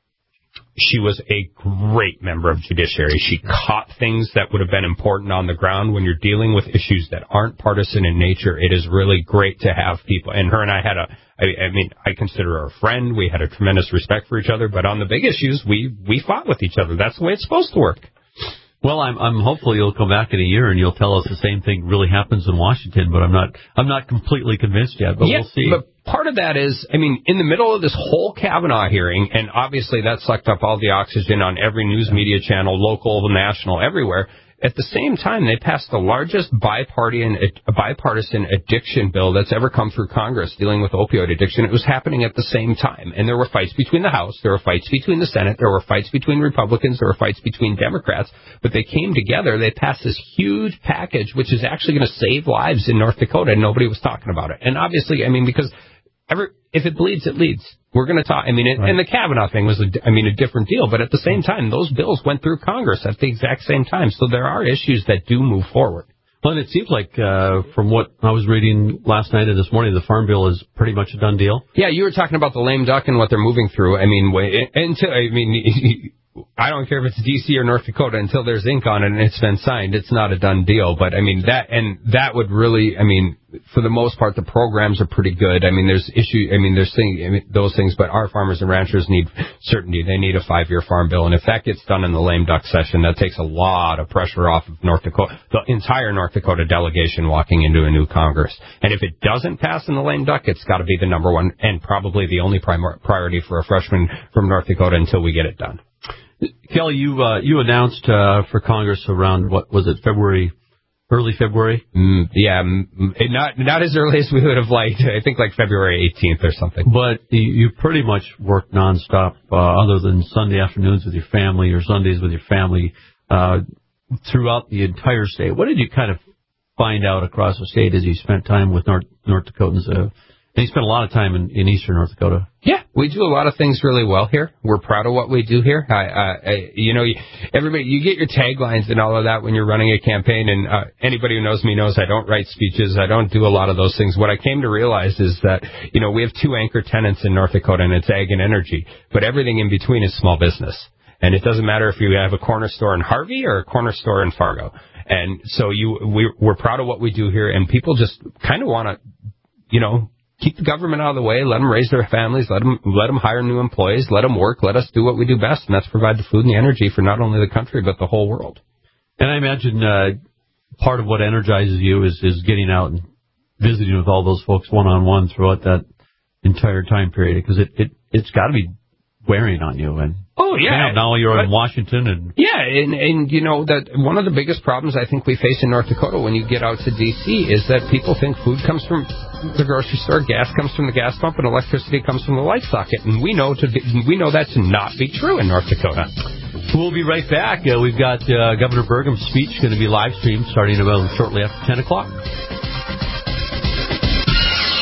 She was a great member of Judiciary. She caught things that would have been important on the ground. When you're dealing with issues that aren't partisan in nature, it is really great to have people. And her and I had a, I, I mean, I consider her a friend. We had a tremendous respect for each other. But on the big issues, we, we fought with each other. That's the way it's supposed to work. Well, I'm, I'm hopeful you'll come back in a year and you'll tell us the same thing really happens in Washington, but I'm not, I'm not completely convinced yet, but yeah, we'll see. But part of that is, I mean, in the middle of this whole Kavanaugh hearing, and obviously that sucked up all the oxygen on every news media channel, local, national, everywhere. At the same time, they passed the largest bipartisan, bipartisan addiction bill that's ever come through Congress dealing with opioid addiction. It was happening at the same time. And there were fights between the House. There were fights between the Senate. There were fights between Republicans. There were fights between Democrats. But they came together. They passed this huge package, which is actually going to save lives in North Dakota. And nobody was talking about it. And obviously, I mean, because every, if it bleeds, it leads. We're going to talk. I mean, it, right. And the Kavanaugh thing was, a, I mean, a different deal. But at the same time, those bills went through Congress at the exact same time. So there are issues that do move forward. Well, and it seems like, uh, from what I was reading last night and this morning, the Farm Bill is pretty much a done deal. Yeah, you were talking about the lame duck and what they're moving through. I mean, until, I mean, I don't care if it's D C or North Dakota, until there's ink on it and it's been signed, it's not a done deal. But I mean, that, and that would really, I mean, for the most part, the programs are pretty good. I mean, there's issue, I mean, there's thing, I mean, those things, but our farmers and ranchers need certainty. They need a five-year farm bill. And if that gets done in the lame duck session, that takes a lot of pressure off of North Dakota, the entire North Dakota delegation walking into a new Congress. And if it doesn't pass in the lame duck, it's got to be the number one and probably the only primar- priority for a freshman from North Dakota until we get it done. Kelly, you uh, you announced uh, for Congress around, what was it, February, early February? Mm, yeah, not not as early as we would have liked. I think like February eighteenth or something. But you, you pretty much work nonstop, uh, other than Sunday afternoons with your family or Sundays with your family, uh, throughout the entire state. What did you kind of find out across the state as you spent time with North, North Dakotans? Uh, and you spent a lot of time in, in eastern North Dakota. Yeah, we do a lot of things really well here. We're proud of what we do here. I, I, I you know, everybody, you get your taglines and all of that when you're running a campaign. And uh, anybody who knows me knows I don't write speeches. I don't do a lot of those things. What I came to realize is that, you know, we have two anchor tenants in North Dakota, and it's ag and energy. But everything in between is small business. And it doesn't matter if you have a corner store in Harvey or a corner store in Fargo. And so you, we, we're proud of what we do here. And people just kind of want to, you know, keep the government out of the way, let them raise their families, let them, let them hire new employees, let them work, let us do what we do best, and that's provide the food and the energy for not only the country but the whole world. And I imagine uh, part of what energizes you is, is getting out and visiting with all those folks one-on-one throughout that entire time period, because it, it, it's got to be wearing on you. And oh, yeah. Now you're but, in Washington. and Yeah, and, and, you know, that one of the biggest problems I think we face in North Dakota when you get out to D C is that people think food comes from the grocery store, gas comes from the gas pump, and electricity comes from the light socket. And we know to we know that to not be true in North Dakota. We'll be right back. Uh, we've got uh, Governor Burgum's speech going to be live streamed starting about shortly after ten o'clock.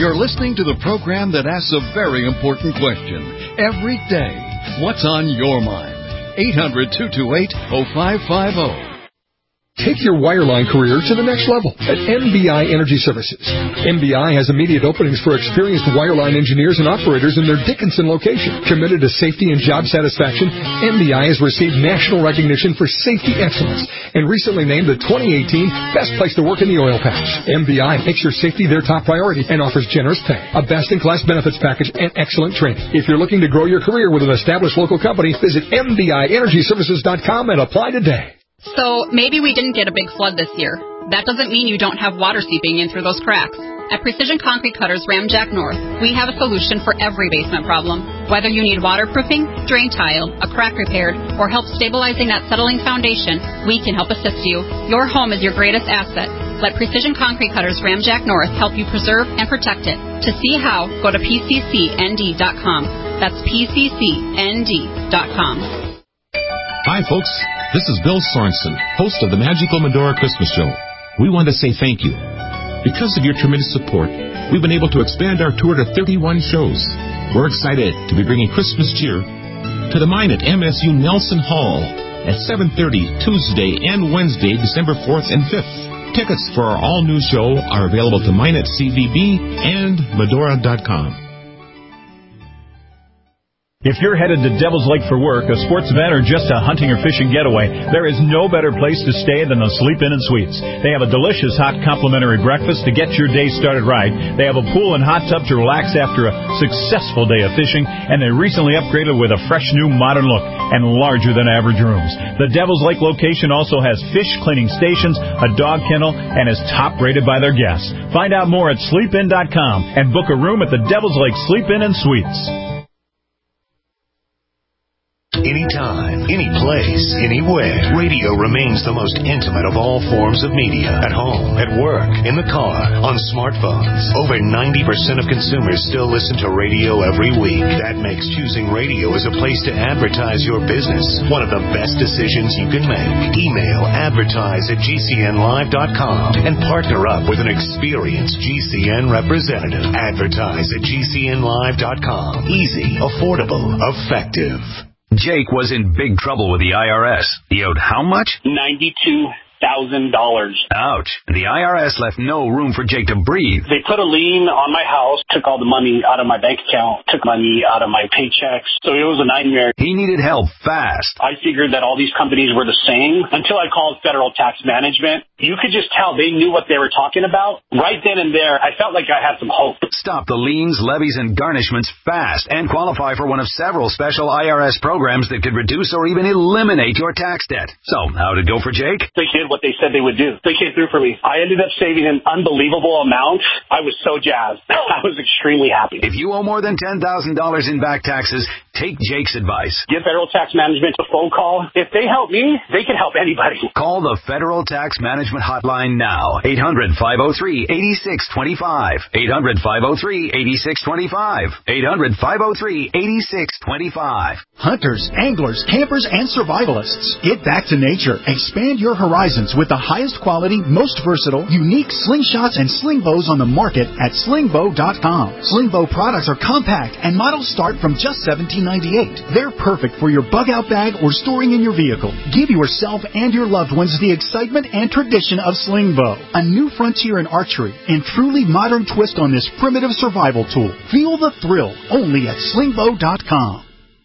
You're listening to the program that asks a very important question every day. What's on your mind? eight hundred, two two eight, oh five five oh. Take your wireline career to the next level at M B I Energy Services. M B I has immediate openings for experienced wireline engineers and operators in their Dickinson location. Committed to safety and job satisfaction, M B I has received national recognition for safety excellence and recently named the twenty eighteen Best Place to Work in the Oil Patch. M B I makes your safety their top priority and offers generous pay, a best-in-class benefits package, and excellent training. If you're looking to grow your career with an established local company, visit M B I energy services dot com and apply today. So maybe we didn't get a big flood this year. That doesn't mean you don't have water seeping in through those cracks. At Precision Concrete Cutters Ramjack North, we have a solution for every basement problem. Whether you need waterproofing, drain tile, a crack repaired, or help stabilizing that settling foundation, we can help assist you. Your home is your greatest asset. Let Precision Concrete Cutters Ramjack North help you preserve and protect it. To see how, go to P C C N D dot com. That's P C C N D dot com. Hi, folks. This is Bill Sorensen, host of the Magical Medora Christmas Show. We want to say thank you. Because of your tremendous support, we've been able to expand our tour to thirty-one shows. We're excited to be bringing Christmas cheer to the mine at M S U Nelson Hall at seven thirty Tuesday and Wednesday, December fourth and fifth. Tickets for our all-new show are available to mine at C V B and Medora dot com. If you're headed to Devil's Lake for work, a sports event, or just a hunting or fishing getaway, there is no better place to stay than the Sleep Inn and Suites. They have a delicious hot complimentary breakfast to get your day started right. They have a pool and hot tub to relax after a successful day of fishing, and they recently upgraded with a fresh new modern look and larger than average rooms. The Devil's Lake location also has fish cleaning stations, a dog kennel, and is top rated by their guests. Find out more at sleep in dot com and book a room at the Devil's Lake Sleep Inn and Suites. Anytime, any place, anywhere. Radio remains the most intimate of all forms of media. At home, at work, in the car, on smartphones. Over ninety percent of consumers still listen to radio every week. That makes choosing radio as a place to advertise your business one of the best decisions you can make. Email advertise at G C N live dot com and partner up with an experienced G C N representative. Advertise at G C N live dot com. Easy, affordable, effective. Jake was in big trouble with the I R S. He owed how much? ninety-two thousand dollars. Ouch. The I R S left no room for Jake to breathe. They put a lien on my house, took all the money out of my bank account, took money out of my paychecks. So it was a nightmare. He needed help fast. I figured that all these companies were the same until I called Federal Tax Management. You could just tell they knew what they were talking about. Right then and there, I felt like I had some hope. Stop the liens, levies, and garnishments fast and qualify for one of several special I R S programs that could reduce or even eliminate your tax debt. So, how'd it go for Jake? They did what they said they would do. They came through for me. I ended up saving an unbelievable amount. I was so jazzed. I was extremely happy. If you owe more than ten thousand dollars in back taxes, take Jake's advice. Give Federal Tax Management a phone call. If they help me, they can help anybody. Call the Federal Tax Management Hotline now. eight hundred, five oh three, eight six two five. eight hundred, five oh three, eight six two five. eight hundred, five oh three, eight six two five. Hunters, anglers, campers, and survivalists. Get back to nature. Expand your horizons with the highest quality, most versatile, unique slingshots and sling bows on the market at sling bow dot com. Sling bow products are compact and models start from just seventeen ninety-eight. They're perfect for your bug out bag or storing in your vehicle. Give yourself and your loved ones the excitement and tradition of sling bow. A new frontier in archery and truly modern twist on this primitive survival tool. Feel the thrill only at sling bow dot com.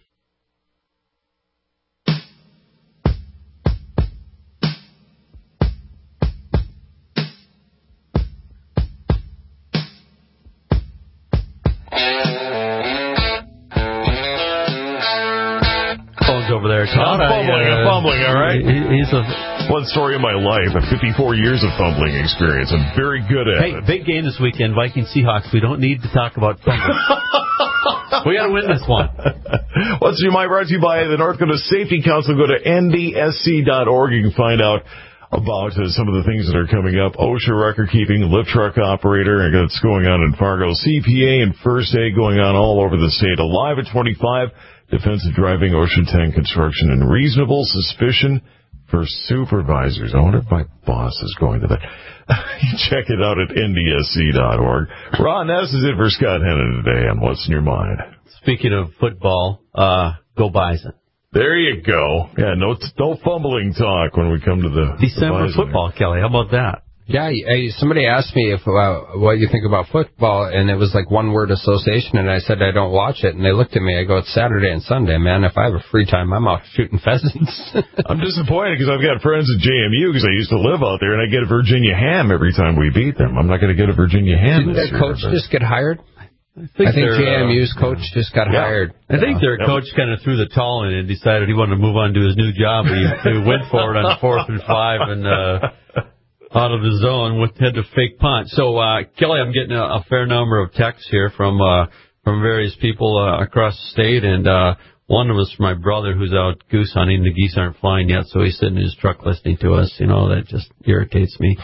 Over there, I'm fumbling, I'm fumbling, all right? He, he's a... One story of my life, I have fifty-four years of fumbling experience. I'm very good at hey, it. Hey, big game this weekend, Vikings Seahawks. We don't need to talk about fumbling. We got to win this one. What's your mind brought to you by the North Dakota Safety Council. Go to N D S C dot org. You can find out about uh, some of the things that are coming up. OSHA record keeping, lift truck operator, and that's going on in Fargo. C P A and first aid going on all over the state. Alive at twenty-five. Defensive driving, Ocean ten construction, and reasonable suspicion for supervisors. I wonder if my boss is going to that. Check it out at N D S C dot org. Ron, this is it for Scott Hennon today on What's in Your Mind. Speaking of football, uh, go Bison. There you go. Yeah, no, no fumbling talk when we come to the December the football, Kelly. How about that? Yeah, I, somebody asked me if uh, what you think about football, and it was like one word association, and I said I don't watch it, and they looked at me. I go, it's Saturday and Sunday, man. If I have a free time, I'm off shooting pheasants. I'm disappointed because I've got friends at J M U because I used to live out there, and I get a Virginia ham every time we beat them. I'm not going to get a Virginia ham Didn't this their year. coach just get hired? I think, I think J M U's uh, coach just got yeah. hired. I think their Yeah. coach kind of threw the towel in and decided he wanted to move on to his new job. He, he went for it on fourth and five and uh, out of the zone with had to fake punt. So uh, Kelly, I'm getting a, a fair number of texts here from uh, from various people uh, across the state, and uh, one was from my brother who's out goose hunting. The geese aren't flying yet, so he's sitting in his truck listening to us. You know, that just irritates me.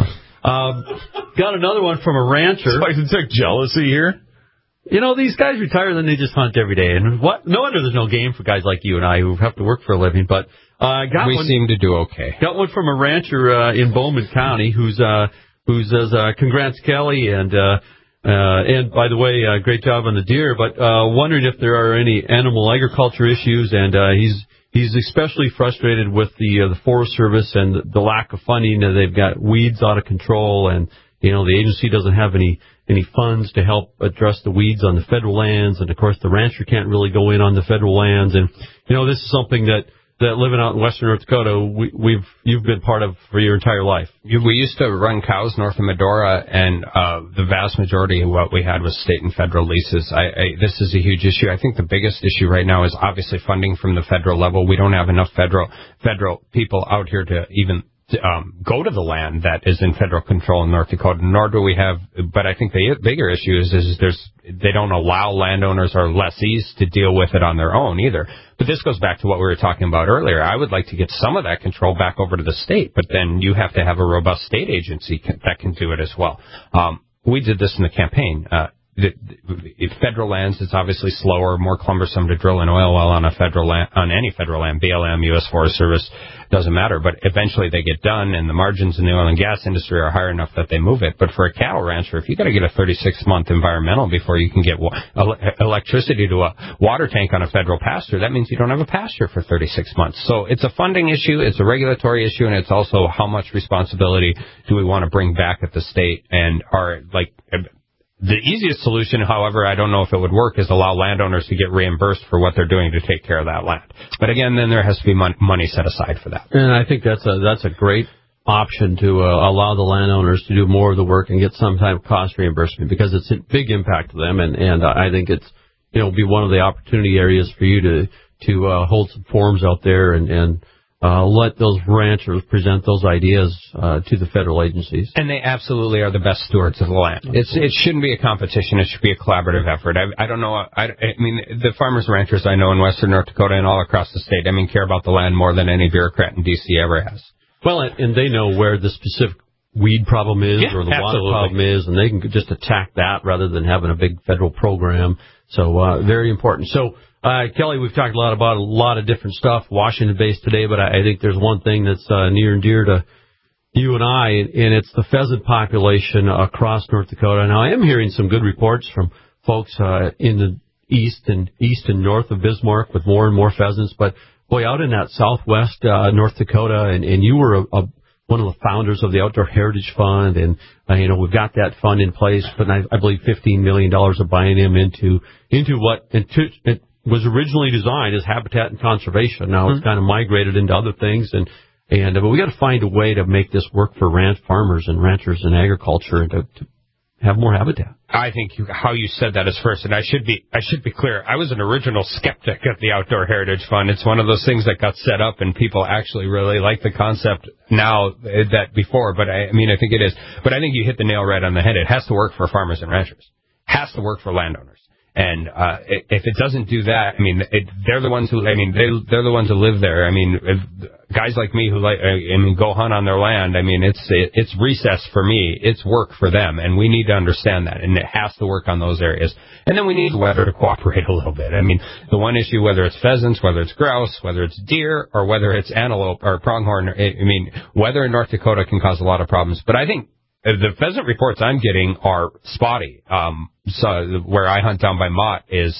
um, got another one from a rancher. So I detect jealousy here. You know, these guys retire, then they just hunt every day. And what? No wonder there's no game for guys like you and I who have to work for a living. But uh, got we one, seem to do okay. Got one from a rancher uh, in Bowman County who's uh, who says, uh, "Congrats, Kelly," and uh, uh, and by the way, uh, great job on the deer. But uh, wondering if there are any animal agriculture issues, and uh, he's he's especially frustrated with the uh, the Forest Service and the lack of funding. Uh, they've got weeds out of control, and you know the agency doesn't have any. any funds to help address the weeds on the federal lands, and of course the rancher can't really go in on the federal lands. And you know, this is something that that living out in western North Dakota, we, we've you've been part of for your entire life. We used to run cows north of Medora, and uh, the vast majority of what we had was state and federal leases. I, I, this is a huge issue. I think the biggest issue right now is obviously funding from the federal level. We don't have enough federal federal people out here to even Um, go to the land that is in federal control in North Dakota, nor do we have, but I think the bigger issue is, is there's, they don't allow landowners or lessees to deal with it on their own either. But this goes back to what we were talking about earlier. I would like to get some of that control back over to the state, but then you have to have a robust state agency can, that can do it as well. Um, we did this in the campaign. Uh, The, the federal lands, it's obviously slower, more cumbersome to drill an oil well on a federal land, on any federal land, B L M, U S Forest Service, doesn't matter. But eventually they get done, and the margins in the oil and gas industry are high enough that they move it. But for a cattle rancher, if you got to get a thirty-six month environmental before you can get wa- electricity to a water tank on a federal pasture, that means you don't have a pasture for thirty-six months. So it's a funding issue, it's a regulatory issue, and it's also how much responsibility do we want to bring back at the state, and are like. The easiest solution, however, I don't know if it would work, is allow landowners to get reimbursed for what they're doing to take care of that land. But again, then there has to be mon- money set aside for that. And I think that's a that's a great option to uh, allow the landowners to do more of the work and get some type of cost reimbursement, because it's a big impact to them. And, and I think it's, you know, be one of the opportunity areas for you to to uh, hold some forums out there and, and Uh, let those ranchers present those ideas uh, to the federal agencies. And they absolutely are the best stewards of the land. It's, it shouldn't be a competition. It should be a collaborative effort. I, I don't know. I, I mean, the farmers and ranchers I know in western North Dakota and all across the state, I mean, care about the land more than any bureaucrat in D C ever has. Well, and they know where the specific weed problem is yeah, or the absolutely. water problem is, and they can just attack that rather than having a big federal program. So uh, very important. So, Uh, Kelly, we've talked a lot about a lot of different stuff, Washington-based today, but I, I think there's one thing that's uh, near and dear to you and I, and it's the pheasant population across North Dakota. Now, I am hearing some good reports from folks uh, in the east and east and north of Bismarck with more and more pheasants, but boy, out in that southwest uh, North Dakota, and, and you were a, a, one of the founders of the Outdoor Heritage Fund, and uh, you know we've got that fund in place, but I, I believe fifteen million dollars of buying them into into what into. It, was originally designed as habitat and conservation. Now mm-hmm. it's kind of migrated into other things, and and but we got to find a way to make this work for ranch farmers and ranchers and agriculture, and to, to have more habitat. I think you, how you said that is first, and I should be I should be clear. I was an original skeptic of the Outdoor Heritage Fund. It's one of those things that got set up, and people actually really like the concept now that before. But I, I mean, I think it is. But I think you hit the nail right on the head. It has to work for farmers and ranchers. Has to work for landowners. And uh, if it doesn't do that, I mean, it, they're the ones who, I mean, they, they're the ones who live there. I mean, if, guys like me who like, I mean, go hunt on their land. I mean, it's it, it's recess for me. It's work for them, and we need to understand that. And it has to work on those areas. And then we need the weather to cooperate a little bit. I mean, the one issue, whether it's pheasants, whether it's grouse, whether it's deer, or whether it's antelope or pronghorn, I mean, weather in North Dakota can cause a lot of problems. But I think the pheasant reports I'm getting are spotty. Um, so where I hunt down by Mott is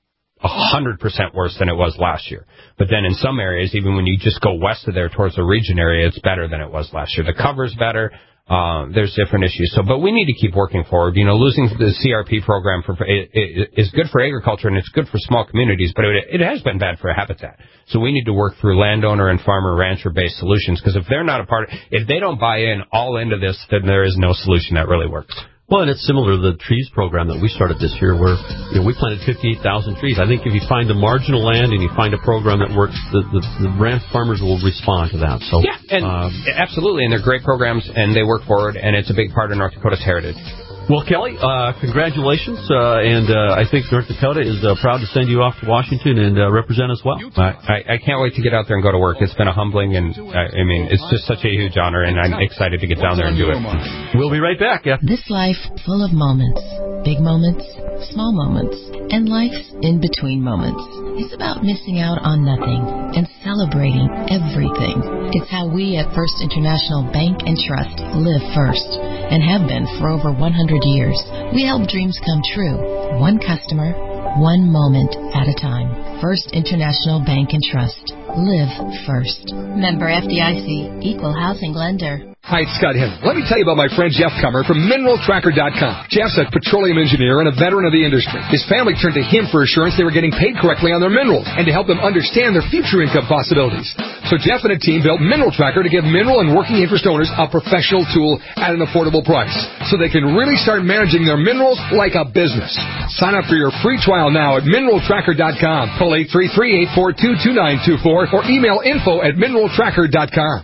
a hundred percent worse than it was last year. But then in some areas, even when you just go west of there towards the region area, it's better than it was last year. The cover's better. Um, there's different issues. So, but we need to keep working forward. You know, losing the C R P program for it, it is good for agriculture and it's good for small communities, but it, it has been bad for habitat. So we need to work through landowner and farmer rancher based solutions, because if they're not a part, if they don't buy in all into this, then there is no solution that really works. Well, and it's similar to the trees program that we started this year, where you know, we planted fifty-eight thousand trees. I think if you find the marginal land and you find a program that works, the, the, the ranch farmers will respond to that. So yeah, and um, absolutely, and they're great programs, and they work forward, and it's a big part of North Dakota's heritage. Well, Kelly, uh, congratulations, uh, and uh, I think North Dakota is uh, proud to send you off to Washington and uh, represent us well. I, I can't wait to get out there and go to work. It's been a humbling, and I, I mean, it's just such a huge honor, and I'm excited to get down there and do it. We'll be right back. Yeah. This life full of moments, big moments, small moments, and life's in-between moments. It's about missing out on nothing and celebrating everything. It's how we at First International Bank and Trust live first and have been for over one hundred years. We help dreams come true, one customer, one moment at a time. First International Bank and Trust. Live first. Member F D I C, Equal Housing Lender. Hi, it's Scott Henry. Let me tell you about my friend Jeff Comer from Mineral Tracker dot com. Jeff's a petroleum engineer and a veteran of the industry. His family turned to him for assurance they were getting paid correctly on their minerals and to help them understand their future income possibilities. So Jeff and a team built Mineral Tracker to give mineral and working interest owners a professional tool at an affordable price so they can really start managing their minerals like a business. Sign up for your free trial now at Mineral Tracker dot com. Call eight three three, eight four two, two nine two four or email info at Mineral Tracker dot com.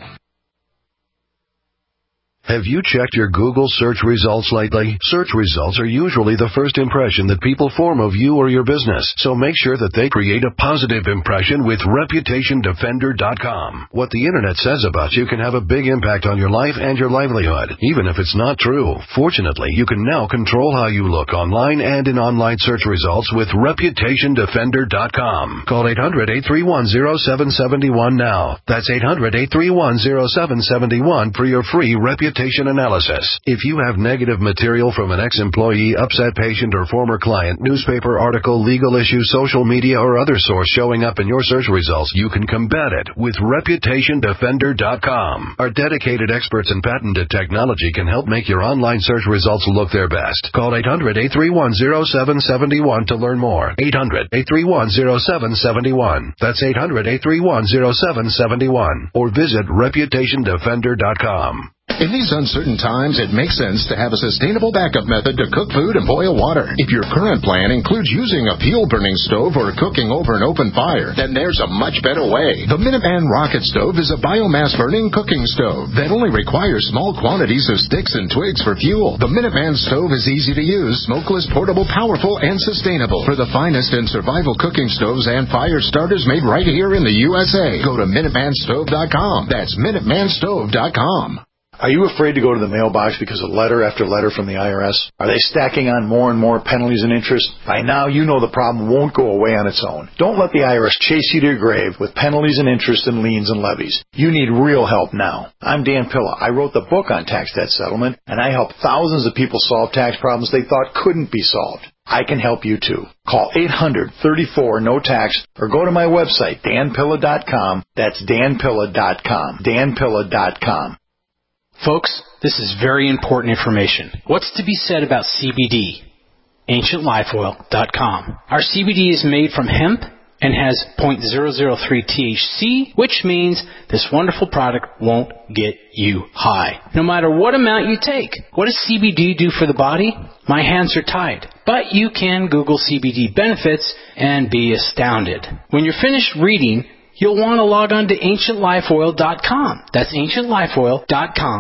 Have you checked your Google search results lately? Search results are usually the first impression that people form of you or your business, so make sure that they create a positive impression with Reputation Defender dot com. What the Internet says about you can have a big impact on your life and your livelihood, even if it's not true. Fortunately, you can now control how you look online and in online search results with Reputation Defender dot com. Call eight hundred, eight three one, zero seven seven one now. That's eight hundred, eight three one, zero seven seven one for your free Reputation analysis. If you have negative material from an ex-employee, upset patient, or former client, newspaper article, legal issue, social media, or other source showing up in your search results, you can combat it with Reputation Defender dot com. Our dedicated experts in patented technology can help make your online search results look their best. Call eight hundred, eight three one, zero seven seven one to learn more. eight hundred, eight three one, zero seven seven one. That's eight hundred, eight three one, zero seven seven one. Or visit Reputation Defender dot com. In these uncertain times, it makes sense to have a sustainable backup method to cook food and boil water. If your current plan includes using a fuel-burning stove or cooking over an open fire, then there's a much better way. The Minuteman Rocket Stove is a biomass-burning cooking stove that only requires small quantities of sticks and twigs for fuel. The Minuteman Stove is easy to use, smokeless, portable, powerful, and sustainable. For the finest in survival cooking stoves and fire starters made right here in the U S A, go to Minuteman Stove dot com. That's Minuteman Stove dot com. Are you afraid to go to the mailbox because of letter after letter from the I R S? Are they stacking on more and more penalties and interest? By now, you know the problem won't go away on its own. Don't let the I R S chase you to your grave with penalties and interest and liens and levies. You need real help now. I'm Dan Pilla. I wrote the book on tax debt settlement, and I help thousands of people solve tax problems they thought couldn't be solved. I can help you too. Call eight hundred, thirty-four, no tax or go to my website, Dan Pilla dot com. That's Dan Pilla dot com. Dan Pilla dot com. Folks, this is very important information. What's to be said about C B D? Ancient Life Oil dot com. Our C B D is made from hemp and has zero point zero zero three T H C, which means this wonderful product won't get you high, no matter what amount you take. What does C B D do for the body? My hands are tied. But you can Google C B D benefits and be astounded. When you're finished reading, you'll want to log on to Ancient Life Oil dot com. That's Ancient Life Oil dot com.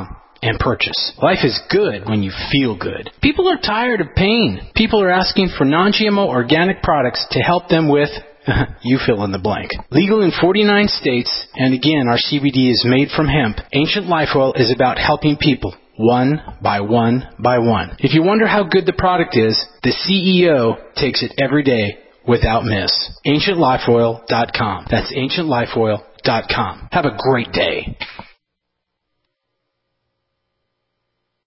and purchase. Life is good when you feel good. People are tired of pain. People are asking for non-G M O organic products to help them with you fill in the blank. Legal in forty-nine states, and again, our C B D is made from hemp. Ancient Life Oil is about helping people one by one by one. If you wonder how good the product is, the C E O takes it every day without miss. ancient life oil dot com. That's ancient life oil dot com. Have a great day.